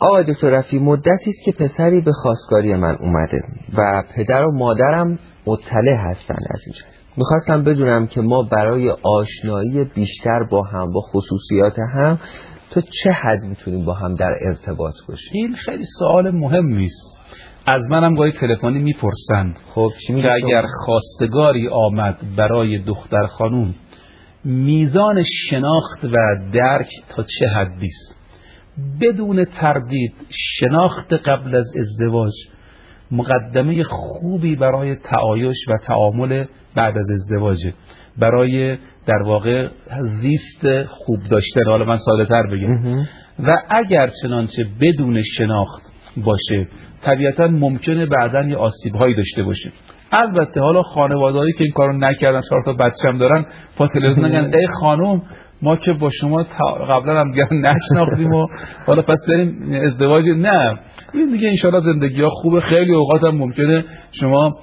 آقای دکتر رفیعی، مدتی است که پسری به خواستگاری من اومده و پدر و مادرم مطلع هستن از اینجا. میخواستم بدونم که ما برای آشنایی بیشتر با هم، با خصوصیات هم، تا چه حد میتونیم با هم در ارتباط باشیم؟ این خیلی سوال مهمی است. از منم گاهی تلفنی میپرسند خب که اگر خواستگاری آمد برای دختر خانوم، میزان شناخت و درک تا چه حدی است؟ بدون تردید شناخت قبل از ازدواج مقدمه خوبی برای تعایش و تعامل بعد از ازدواجه، برای در واقع زیست خوب داشتن. حالا من ساده تر بگم. و اگر چنانچه بدون شناخت باشه، طبیعتا ممکنه بعداً یه آسیب‌هایی داشته باشه. البته حالا خانواده‌ای که این کارو نکردن، 4 تا بچه‌م دارن، با تلویزیون میگن ای خانم ما که با شما قبلا هم دیگه نشناختیم و حالا پس بریم ازدواج. نه، این دیگه انشالله زندگی ها خوبه. خیلی اوقات هم ممکنه شما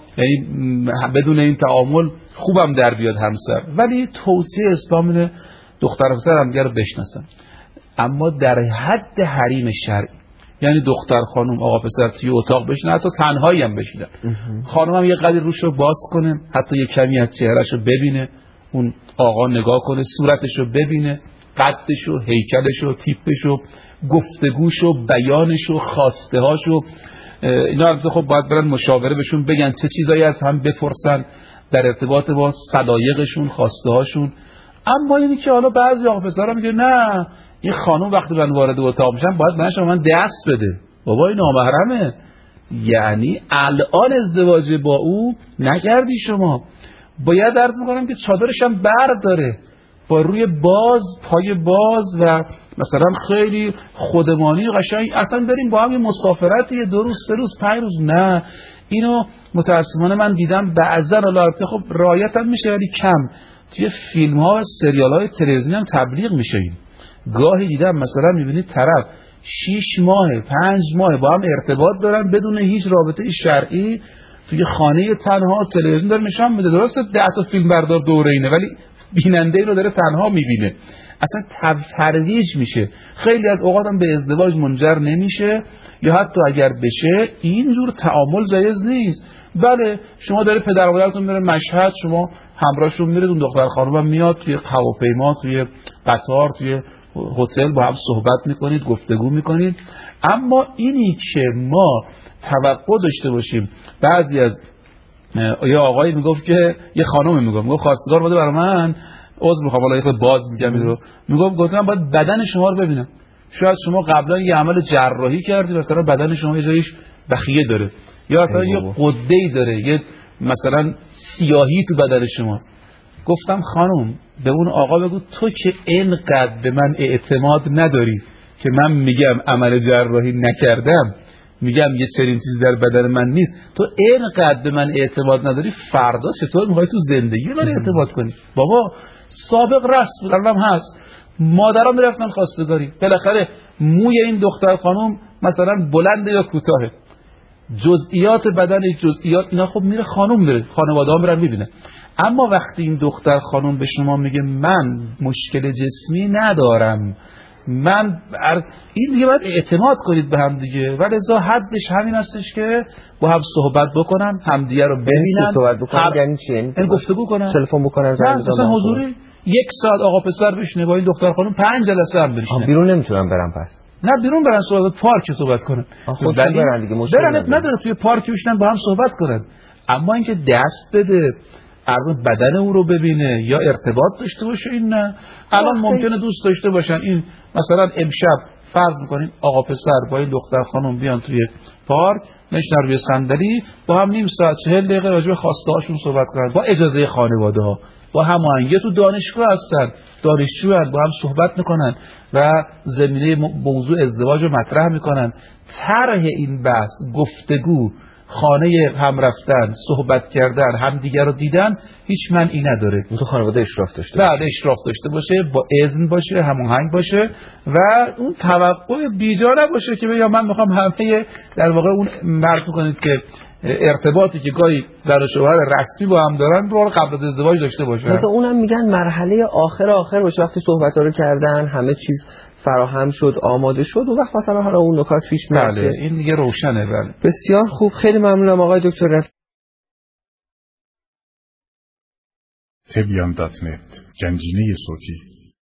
بدون این تعامل خوبم در بیاد همسر، ولی توصیه اسلام اینه دختر و پسر هم دیگه رو بشناسن، اما در حد حریم شرعی. یعنی دختر خانم آقا پسر توی اتاق بشینن، حتی تنهایی هم بشینن، خانم هم یه قدری روش رو باز کنه، حتی یه کمی از چهرهش رو ببینه، اون آقا نگاه کنه، صورتش رو ببینه، قدش رو، هیکلش رو، تیپش رو، گفتگوش رو، بیانش رو، خواسته هاش رو. اینا البته خب باید برن مشاوره بهشون بگن چه چیزایی از هم بپرسن در ارتباط با صدایقشون، خواسته هاشون. اما اینی که حالا بعضی آقا پسرها میگه نه این خانم وقتی من وارد اتاق میشم باید من شما دست بده، بابا این نامحرمه. یعنی الان ازدواج با او نکردی شما، باید عرض میکنم که چادرش هم برداره، با روی باز، پای باز و مثلا خیلی خودمانی قشنگ اصلا بریم با هم یه مسافرت، یه 2 روز 3 روز 5 روز. نه، اینو متاسفانه من دیدم بعضا، البته خب رعایت هم میشه ولی کم، توی فیلم ها و سریال های تلویزیونی هم تبلیغ میشه. این گاهی دیدم مثلا میبینید طرف 6 ماه 5 ماه با هم ارتباط دارن بدون هیچ رابطه شرعی، توی خانه تنها تلویزیون داره نشون میده. درسته 10 تا فیلم بردار دوره اینه، ولی بیننده اینو داره تنها میبینه، اصلا ترویج میشه. خیلی از اوقات هم به ازدواج منجر نمیشه، یا حتی اگر بشه اینجور تعامل جایز نیست. بله شما داره پدر و مادرتون میره مشهد، شما همراهشون میرید، اون دختر خانوم میاد توی هواپیما، توی قطار، توی هتل با هم صحبت میکنید، گفتگو میکنید. اما اینی که ما توقع داشته باشیم، بعضی از یه آقایی میگفت که یه خانومی میگفت خواستگار بوده برای من، عذر میخوام حالا یه خود باز میگم این رو، گفتم باید بدن شما رو ببینم. شاید شما قبلا یه عمل جراحی کردی، مثلا بدن شما یه جایش بخیه داره، یا مثلا یه غده‌ای داره، یه مثلا سیاهی تو بدن شما. گفتم خانم به اون آقا بگو تو که اینقدر به من اعتماد نداری که من میگم عمل جراحی نکردم، میگم یه چنین چیزی در بدن من نیست، تو اینقدر به من اعتماد نداری، فردا چطور میخوای تو زندگی من اعتماد کنی؟ بابا سابق رسم بود، الان هست. مادرام میرفتن خواستگاری، بالاخره موی این دختر خانم مثلا بلنده یا کوتاهه، جزئیات بدن، جزئیات اینا خب میره خانم میره، خانواده ها میرن میبینه. اما وقتی این دختر خانم به شما میگه من مشکل جسمی ندارم، من این دیگه باید اعتماد کنید به هم دیگه. ولی ازا حدش همین هستش که با هم صحبت بکنن، همدیگه رو ببینن. صحبت بکنن یعنی چی؟ یعنی گفتگو کنن، تلفن بکنن، زنگ بزنن، حضوری 1 ساعت آقا پسر بشینه با این دختر خانم 5 جلسه هم بشینه. بیرون نمیتونن برن پس؟ نه بیرون برن صحبت، پارک صحبت کنن. خودشون برن دیگه، مشکل نداره توی پارک بشینن با هم صحبت کنن. اما اینکه دست بده، بدن او رو ببینه یا ارتباط داشته باشه، این نه. الان ممکنه دوست داشته باشن، این مثلا امشب فرض میکنین آقا پسر با این دختر خانم بیان توی پارک، نشینن روی صندلی با هم نیم ساعت 40 دقیقه راجع به خواسته هاشون صحبت کنن با اجازه خانواده ها، با هماهنگی. تو دانشگاه هستن، دانشجو هستن، با هم صحبت میکنن و زمینه موضوع ازدواج رو مطرح میکنن. طرح این بحث، گفتگو، خانه هم رفتن، صحبت کردن، هم دیگر رو دیدن، هیچ معنی نداره. تو خانواده اشراف داشته باشه، بعد اشراف داشته باشه، با اذن باشه، هماهنگ باشه و اون توقع بیجا نباشه که یا من میخوام همه در واقع اون مرد کنید که ارتباطی که گاهی در شوهر رسمی با هم دارن رو قبل از ازدواج داشته باشه. مثلا اونم میگن مرحله آخر باشه، وقتی صحبت‌ها رو کردن، همه چیز فراهم شد، آماده شد، اون وقت مثلا حالا اون نکات پیش میاد. بله این دیگه روشنه. بله بسیار خوب، خیلی ممنونم آقای دکتر رفیعی. تبیان.net گنجینه صوتی